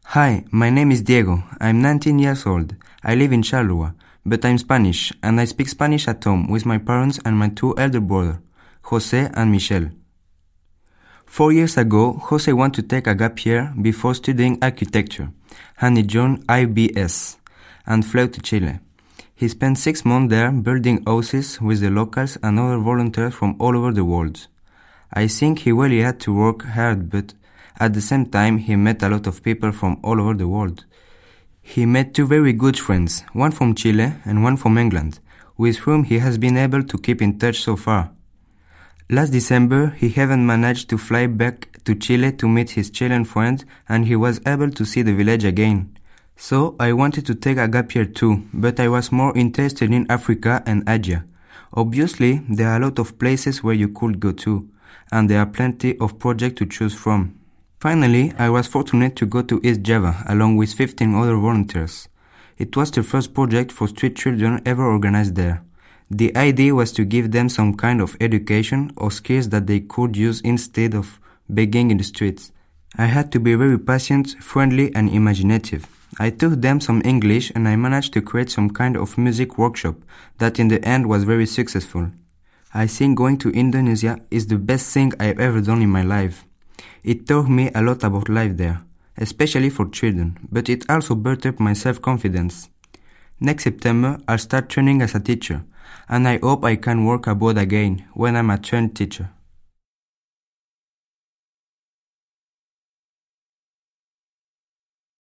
Hi, my name is Diego. I'm 19 years old. I live in Charleroi, but I'm Spanish, and I speak Spanish at home with my parents and my two elder brothers, Jose and Michel. 4 years ago, Jose wanted to take a gap year before studying architecture, and he joined IBS and flew to Chile. He spent 6 months there building houses with the locals and other volunteers from all over the world. I think he really had to work hard, but at the same time he met a lot of people from all over the world. He met 2 very good friends, one from Chile and one from England, with whom he has been able to keep in touch so far. Last December, he even managed to fly back to Chile to meet his Chilean friends, and he was able to see the village again. So I wanted to take a gap year too, but I was more interested in Africa and Asia. Obviously, there are a lot of places where you could go to, and there are plenty of projects to choose from. Finally, I was fortunate to go to East Java along with 15 other volunteers. It was the first project for street children ever organized there. The idea was to give them some kind of education or skills that they could use instead of begging in the streets. I had to be very patient, friendly and imaginative. I taught them some English and I managed to create some kind of music workshop that in the end was very successful. I think going to Indonesia is the best thing I've ever done in my life. It taught me a lot about life there, especially for children, but it also built up my self-confidence. Next September, I'll start training as a teacher, and I hope I can work abroad again when I'm a trained teacher.